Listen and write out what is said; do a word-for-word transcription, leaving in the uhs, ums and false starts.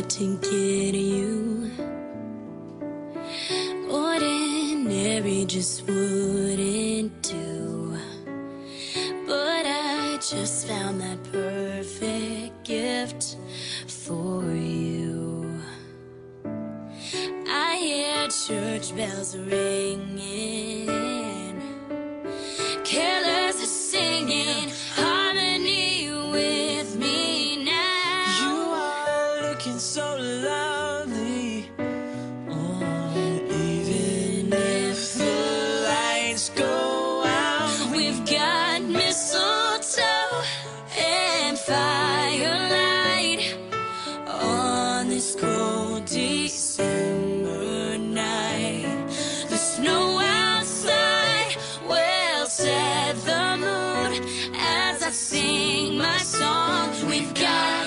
to get you. Ordinary just wouldn't do, but I just found that perfect gift for you. I hear church bells ringing, careless are singing harmony with me now. You are looking so lovely, oh, even if the lights go out. We've got mistletoe and firelight on this cold December night. The snow outside will set the mood as I sing my song. We've got